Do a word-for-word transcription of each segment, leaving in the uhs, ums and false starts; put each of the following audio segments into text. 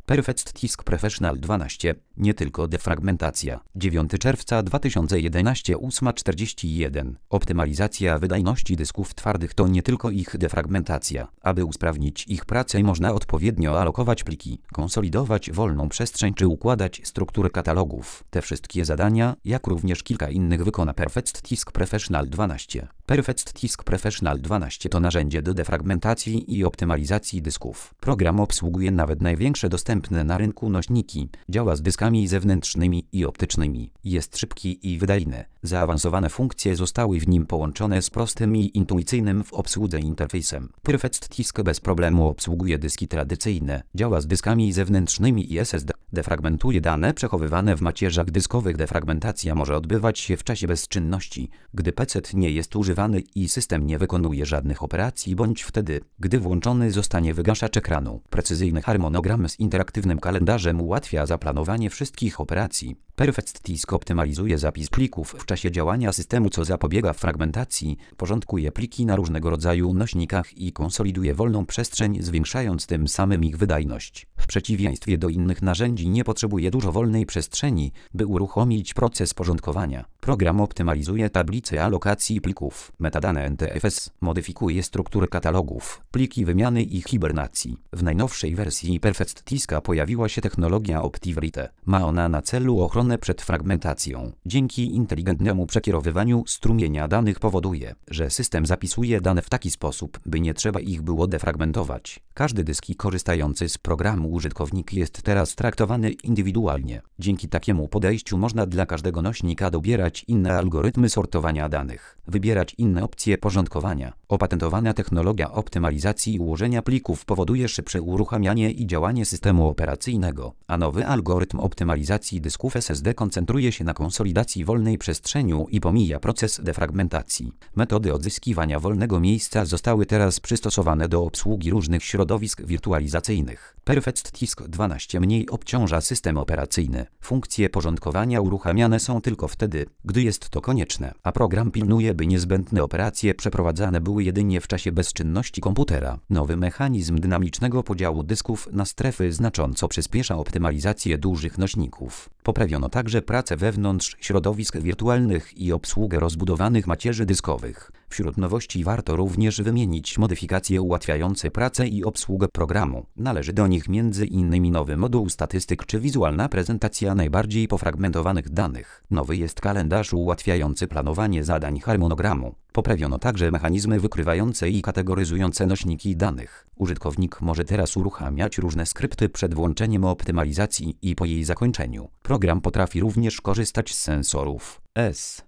Perfect-Disk Professional dwanaście. Nie tylko defragmentacja. dziewiątego czerwca dwa tysiące jedenastego ósma czterdzieści jeden. Optymalizacja wydajności dysków twardych to nie tylko ich defragmentacja. Aby usprawnić ich pracę, można odpowiednio alokować pliki, konsolidować wolną przestrzeń czy układać strukturę katalogów. Te wszystkie zadania, jak również kilka innych, wykona Perfect-Disk Professional dwanaście. Perfect-Disk Professional dwanaście to narzędzie do defragmentacji i optymalizacji dysków. Program obsługuje nawet największe dostępne na rynku nośniki, działa z dyskami zewnętrznymi i optycznymi, jest szybki i wydajny. Zaawansowane funkcje zostały w nim połączone z prostym i intuicyjnym w obsłudze interfejsem. Perfect-Disk bez problemu obsługuje dyski tradycyjne, działa z dyskami zewnętrznymi i S S D. Defragmentuje dane przechowywane w macierzach dyskowych. Defragmentacja może odbywać się w czasie bezczynności, gdy P C nie jest używany i system nie wykonuje żadnych operacji, bądź wtedy, gdy włączony zostanie wygaszacz ekranu. Precyzyjny harmonogram z interaktywnym kalendarzem ułatwia zaplanowanie wszystkich operacji. Perfect-Disk optymalizuje zapis plików w czasie działania systemu, co zapobiega fragmentacji, porządkuje pliki na różnego rodzaju nośnikach i konsoliduje wolną przestrzeń, zwiększając tym samym ich wydajność. W przeciwieństwie do innych narzędzi nie potrzebuje dużo wolnej przestrzeni, by uruchomić proces porządkowania. Program optymalizuje tablice alokacji plików, metadane N T F S, modyfikuje strukturę katalogów, pliki wymiany i hibernacji. W najnowszej wersji Perfect-Diska pojawiła się technologia OptiWrite. Ma ona na celu ochronę przed fragmentacją. Dzięki inteligentnemu przekierowywaniu strumienia danych powoduje, że system zapisuje dane w taki sposób, by nie trzeba ich było defragmentować. Każdy dysk korzystający z programu użytkownik jest teraz traktowany indywidualnie. Dzięki takiemu podejściu można dla każdego nośnika dobierać inne algorytmy sortowania danych, wybierać inne opcje porządkowania. Opatentowana technologia optymalizacji ułożenia plików powoduje szybsze uruchamianie i działanie systemu operacyjnego, a nowy algorytm optymalizacji dysków S S D koncentruje się na konsolidacji wolnej przestrzeni i pomija proces defragmentacji. Metody odzyskiwania wolnego miejsca zostały teraz przystosowane do obsługi różnych środowisk wirtualizacyjnych. Perfect-Disk dwanaście mniej obciąża system operacyjny. Funkcje porządkowania uruchamiane są tylko wtedy, gdy jest to konieczne, a program pilnuje, by niezbędne operacje przeprowadzane były jedynie w czasie bezczynności komputera. Nowy mechanizm dynamicznego podziału dysków na strefy znacząco przyspiesza optymalizację dużych nośników. Poprawiono także pracę wewnątrz środowisk wirtualnych i obsługę rozbudowanych macierzy dyskowych. Wśród nowości warto również wymienić modyfikacje ułatwiające pracę i obsługę programu. Należy do nich między innymi nowy moduł statystyk czy wizualna prezentacja najbardziej pofragmentowanych danych. Nowy jest kalendarz ułatwiający planowanie zadań harmonogramu. Poprawiono także mechanizmy wykrywające i kategoryzujące nośniki danych. Użytkownik może teraz uruchamiać różne skrypty przed włączeniem optymalizacji i po jej zakończeniu. Program potrafi również korzystać z sensorów S,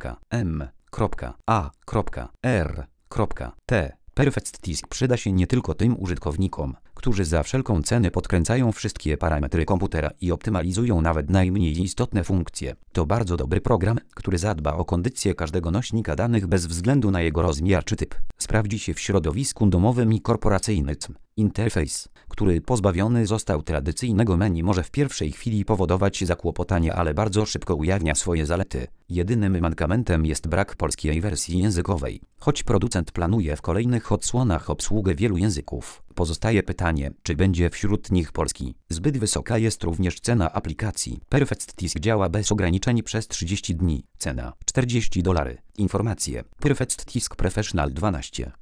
M, A, R, T. Perfect-Disk przyda się nie tylko tym użytkownikom, którzy za wszelką cenę podkręcają wszystkie parametry komputera i optymalizują nawet najmniej istotne funkcje. To bardzo dobry program, który zadba o kondycję każdego nośnika danych bez względu na jego rozmiar czy typ. Sprawdzi się w środowisku domowym i korporacyjnym. Interfejs, który pozbawiony został tradycyjnego menu, może w pierwszej chwili powodować zakłopotanie, ale bardzo szybko ujawnia swoje zalety. Jedynym mankamentem jest brak polskiej wersji językowej. Choć producent planuje w kolejnych odsłonach obsługę wielu języków, pozostaje pytanie, czy będzie wśród nich polski. Zbyt wysoka jest również cena aplikacji. Perfect-Disk działa bez ograniczeń przez trzydzieści dni. Cena czterdzieści dolarów. Informacje. Perfect-Disk Professional dwanaście.